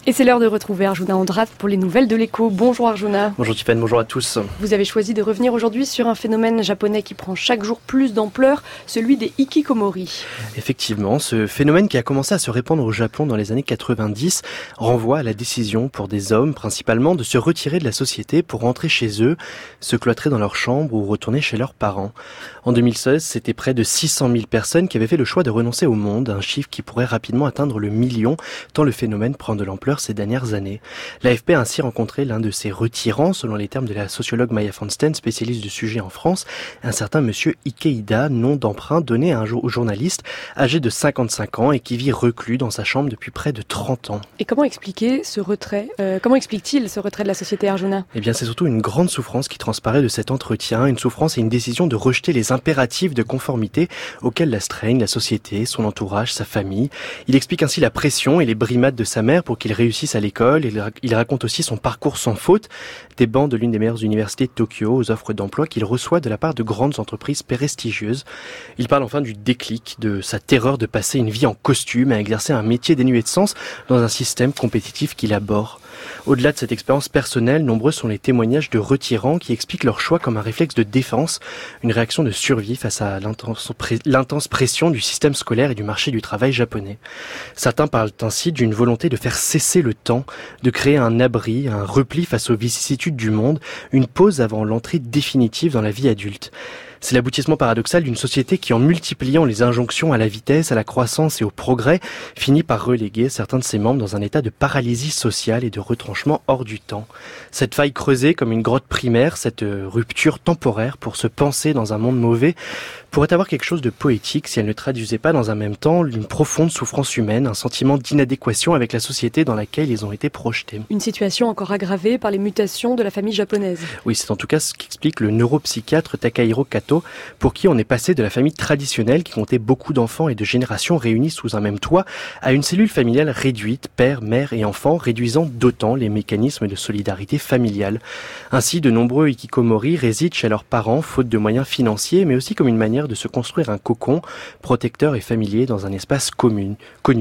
Et c'est l'heure de retrouver Arjuna Andrade pour les nouvelles de l'écho. Bonjour Arjuna. Bonjour Tiffany, bonjour à tous. Vous avez choisi de revenir aujourd'hui sur un phénomène japonais qui prend chaque jour plus d'ampleur, celui des hikikomori. Effectivement, ce phénomène qui a commencé à se répandre au Japon dans les années 90 renvoie à la décision pour des hommes principalement de se retirer de la société pour rentrer chez eux, se cloîtrer dans leur chambre ou retourner chez leurs parents. En 2016, c'était près de 600 000 personnes qui avaient fait le choix de renoncer au monde, un chiffre qui pourrait rapidement atteindre le million tant le phénomène prend de l'ampleur ces dernières années. L'AFP a ainsi rencontré l'un de ses retirants, selon les termes de la sociologue Maya Fonsten, spécialiste du sujet en France, un certain monsieur Ikehida, nom d'emprunt donné à un journaliste âgé de 55 ans et qui vit reclus dans sa chambre depuis près de 30 ans. Et comment expliquer ce retrait Comment explique-t-il ce retrait de la société, Arjuna ? Eh bien, c'est surtout une grande souffrance qui transparaît de cet entretien, une souffrance et une décision de rejeter les impératifs de conformité auxquels l'astreignent la société, son entourage, sa famille. Il explique ainsi la pression et les brimades de sa mère pour qu'il réussisse à l'école. Il raconte aussi son parcours sans faute, des bancs de l'une des meilleures universités de Tokyo aux offres d'emploi qu'il reçoit de la part de grandes entreprises prestigieuses. Il parle enfin du déclic, de sa terreur de passer une vie en costume à exercer un métier dénué de sens dans un système compétitif qu'il abhorre. Au-delà de cette expérience personnelle, nombreux sont les témoignages de retirants qui expliquent leur choix comme un réflexe de défense, une réaction de survie face à l'intense pression du système scolaire et du marché du travail japonais. Certains parlent ainsi d'une volonté de faire cesser le temps, de créer un abri, un repli face aux vicissitudes du monde, une pause avant l'entrée définitive dans la vie adulte. C'est l'aboutissement paradoxal d'une société qui, en multipliant les injonctions à la vitesse, à la croissance et au progrès, finit par reléguer certains de ses membres dans un état de paralysie sociale et de retranchement hors du temps. Cette faille creusée comme une grotte primaire, cette rupture temporaire pour se penser dans un monde mauvais, pourrait avoir quelque chose de poétique si elle ne traduisait pas dans un même temps une profonde souffrance humaine, un sentiment d'inadéquation avec la société dans laquelle ils ont été projetés. Une situation encore aggravée par les mutations de la famille japonaise. Oui, c'est en tout cas ce qu'explique le neuropsychiatre Takahiro Kato, pour qui on est passé de la famille traditionnelle qui comptait beaucoup d'enfants et de générations réunis sous un même toit à une cellule familiale réduite, père, mère et enfants, réduisant d'autant les mécanismes de solidarité familiale. Ainsi, de nombreux hikikomori résident chez leurs parents, faute de moyens financiers, mais aussi comme une manière de se construire un cocon protecteur et familier dans un espace connu.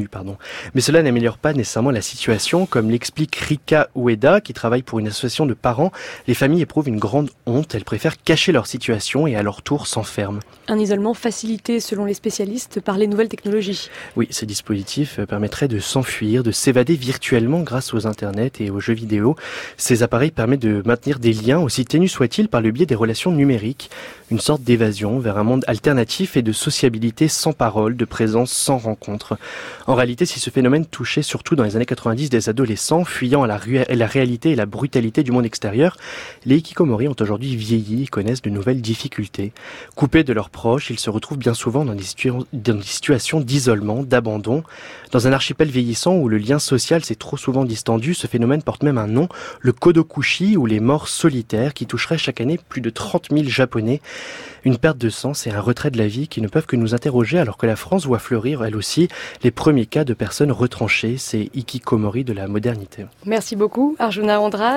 Mais cela n'améliore pas nécessairement la situation, comme l'explique Rika Ueda, qui travaille pour une association de parents. Les familles éprouvent une grande honte, elles préfèrent cacher leur situation et à leur tour s'enferment. Un isolement facilité, selon les spécialistes, par les nouvelles technologies. Oui, ces dispositifs permettraient de s'enfuir, de s'évader virtuellement grâce aux internets et aux jeux vidéo. Ces appareils permettent de maintenir des liens, aussi ténus soient-ils, par le biais des relations numériques. Une sorte d'évasion vers un monde alternatif et de sociabilité sans parole, de présence sans rencontre. En réalité, si ce phénomène touchait surtout dans les années 90 des adolescents, fuyant à la réalité et la brutalité du monde extérieur, les hikikomori ont aujourd'hui vieilli et connaissent de nouvelles difficultés. Coupés de leurs proches, ils se retrouvent bien souvent dans des situations d'isolement, d'abandon. Dans un archipel vieillissant où le lien social s'est trop souvent distendu, ce phénomène porte même un nom, le kodokushi, ou les morts solitaires, qui toucheraient chaque année plus de 30 000 Japonais. Une perte de sens et un retrait de la vie qui ne peuvent que nous interroger alors que la France voit fleurir, elle aussi, les premiers cas de personnes retranchées, ces hikikomori de la modernité. Merci beaucoup, Arjuna Andrade.